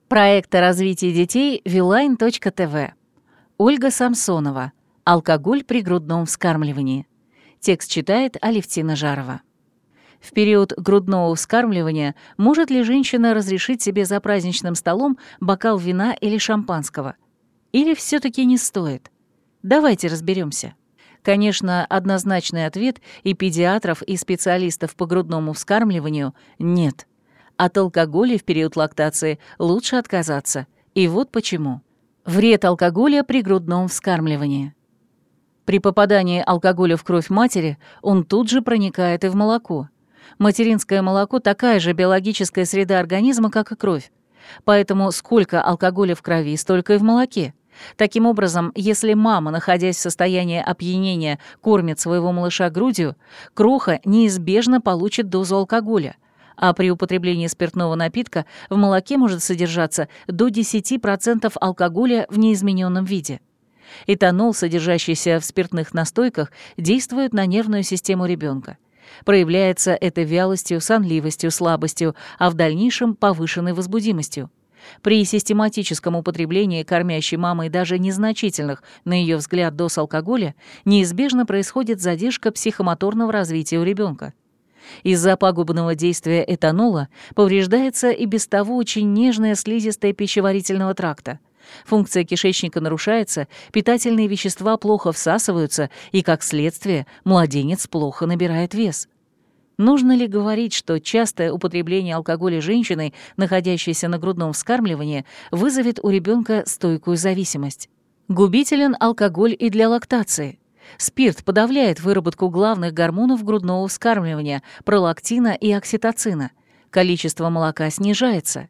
Проект о развитии детей Viline.tv. Ольга Самсонова. Алкоголь при грудном вскармливании. Текст читает Алевтина Жарова. В период грудного вскармливания может ли женщина разрешить себе за праздничным столом бокал вина или шампанского? Или все-таки не стоит? Давайте разберемся. Конечно, однозначный ответ и педиатров, и специалистов по грудному вскармливанию – нет. От алкоголя в период лактации лучше отказаться. И вот почему. Вред алкоголя при грудном вскармливании. При попадании алкоголя в кровь матери он тут же проникает и в молоко. Материнское молоко – такая же биологическая среда организма, как и кровь. Поэтому сколько алкоголя в крови, столько и в молоке. Таким образом, если мама, находясь в состоянии опьянения, кормит своего малыша грудью, кроха неизбежно получит дозу алкоголя, а при употреблении спиртного напитка в молоке может содержаться до 10% алкоголя в неизмененном виде. Этанол, содержащийся в спиртных настойках, действует на нервную систему ребенка. Проявляется это вялостью, сонливостью, слабостью, а в дальнейшем повышенной возбудимостью. При систематическом употреблении кормящей мамой даже незначительных, на ее взгляд, доз алкоголя неизбежно происходит задержка психомоторного развития у ребенка. Из-за пагубного действия этанола повреждается и без того очень нежная слизистая пищеварительного тракта. Функция кишечника нарушается, питательные вещества плохо всасываются, и, как следствие, младенец плохо набирает вес. Нужно ли говорить, что частое употребление алкоголя женщиной, находящейся на грудном вскармливании, вызовет у ребенка стойкую зависимость? Губителен алкоголь и для лактации. Спирт подавляет выработку главных гормонов грудного вскармливания – пролактина и окситоцина. Количество молока снижается.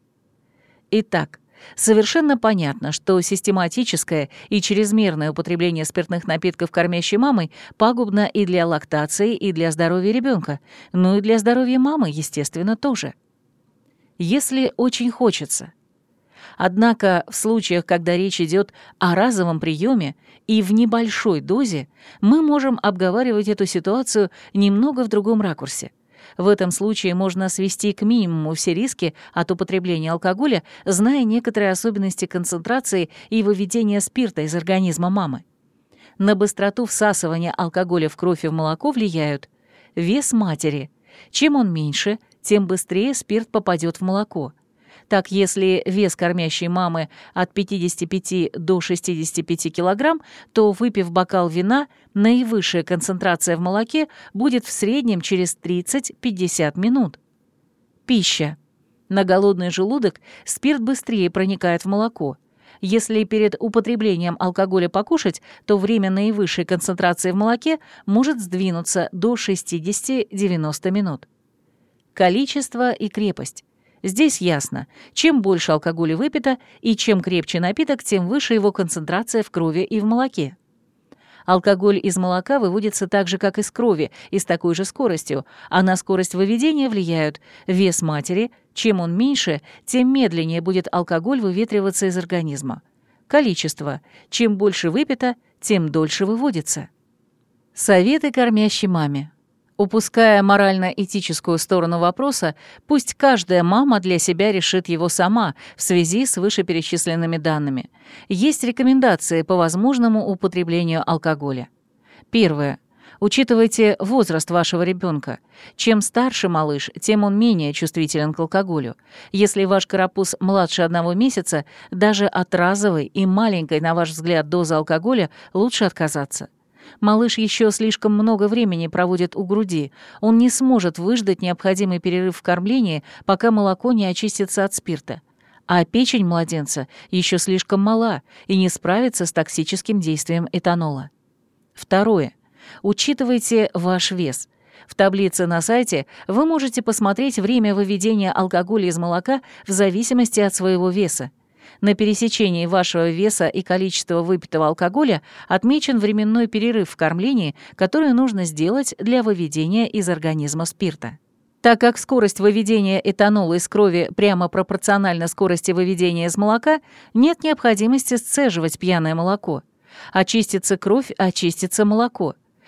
Итак, совершенно понятно, что систематическое и чрезмерное употребление спиртных напитков кормящей мамой пагубно и для лактации, и для здоровья ребенка, но и для здоровья мамы, естественно, тоже. Если очень хочется. Однако в случаях, когда речь идет о разовом приеме и в небольшой дозе, мы можем обговаривать эту ситуацию немного в другом ракурсе. В этом случае можно свести к минимуму все риски от употребления алкоголя, зная некоторые особенности концентрации и выведения спирта из организма мамы. На быстроту всасывания алкоголя в кровь и в молоко влияют вес матери. Чем он меньше, тем быстрее спирт попадет в молоко. Так, если вес кормящей мамы от 55 до 65 кг, то, выпив бокал вина, наивысшая концентрация в молоке будет в среднем через 30-50 минут. Пища. На голодный желудок спирт быстрее проникает в молоко. Если перед употреблением алкоголя покушать, то время наивысшей концентрации в молоке может сдвинуться до 60-90 минут. Количество и крепость. Здесь ясно, чем больше алкоголя выпито и чем крепче напиток, тем выше его концентрация в крови и в молоке. Алкоголь из молока выводится так же, как из крови, и с такой же скоростью, а на скорость выведения влияют вес матери. Чем он меньше, тем медленнее будет алкоголь выветриваться из организма. Количество. Чем больше выпито, тем дольше выводится. Советы кормящей маме. Упуская морально-этическую сторону вопроса, пусть каждая мама для себя решит его сама в связи с вышеперечисленными данными. Есть рекомендации по возможному употреблению алкоголя. Первое. Учитывайте возраст вашего ребенка. Чем старше малыш, тем он менее чувствителен к алкоголю. Если ваш карапуз младше 1 месяца, даже от разовой и маленькой, на ваш взгляд, дозы алкоголя лучше отказаться. Малыш еще слишком много времени проводит у груди. Он не сможет выждать необходимый перерыв в кормлении, пока молоко не очистится от спирта. А печень младенца еще слишком мала и не справится с токсическим действием этанола. Второе. Учитывайте ваш вес. В таблице на сайте вы можете посмотреть время выведения алкоголя из молока в зависимости от своего веса. На пересечении вашего веса и количества выпитого алкоголя отмечен временной перерыв в кормлении, который нужно сделать для выведения из организма спирта. Так как скорость выведения этанола из крови прямо пропорциональна скорости выведения из молока, нет необходимости сцеживать пьяное молоко. Очистится кровь, очистится молоко.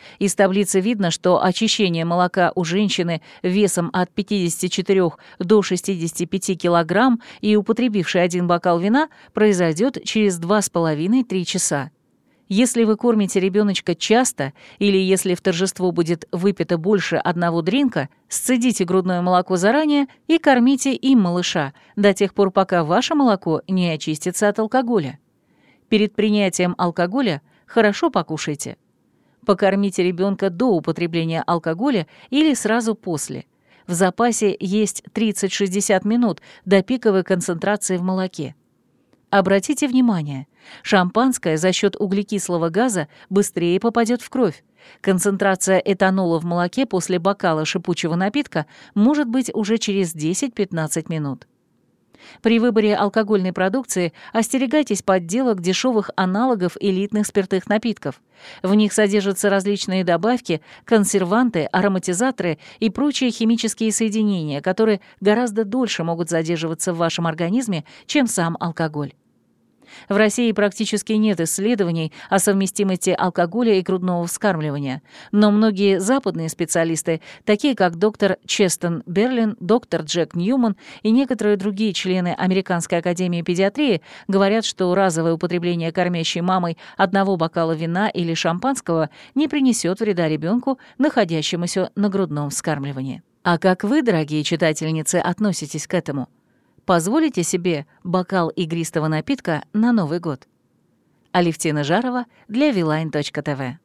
Из таблицы видно, что очищение молока у женщины весом от 54 до 65 кг и употребившей 1 бокал вина произойдет через 2,5-3 часа. Если вы кормите ребеночка часто или если в торжество будет выпито больше 1 дринка, сцедите грудное молоко заранее и кормите им малыша до тех пор, пока ваше молоко не очистится от алкоголя. Перед принятием алкоголя хорошо покушайте. Покормите ребенка до употребления алкоголя или сразу после. В запасе есть 30-60 минут до пиковой концентрации в молоке. Обратите внимание, шампанское за счет углекислого газа быстрее попадет в кровь. Концентрация этанола в молоке после бокала шипучего напитка может быть уже через 10-15 минут. При выборе алкогольной продукции остерегайтесь подделок дешевых аналогов элитных спиртных напитков. В них содержатся различные добавки, консерванты, ароматизаторы и прочие химические соединения, которые гораздо дольше могут задерживаться в вашем организме, чем сам алкоголь. В России практически нет исследований о совместимости алкоголя и грудного вскармливания, но многие западные специалисты, такие как доктор Честон Берлин, доктор Джек Ньюман и некоторые другие члены Американской академии педиатрии, говорят, что разовое употребление кормящей мамой 1 бокала вина или шампанского не принесет вреда ребенку, находящемуся на грудном вскармливании. А как вы, дорогие читательницы, относитесь к этому? Позволите себе бокал игристого напитка на Новый год? Алевтина Жарова для Viline.tv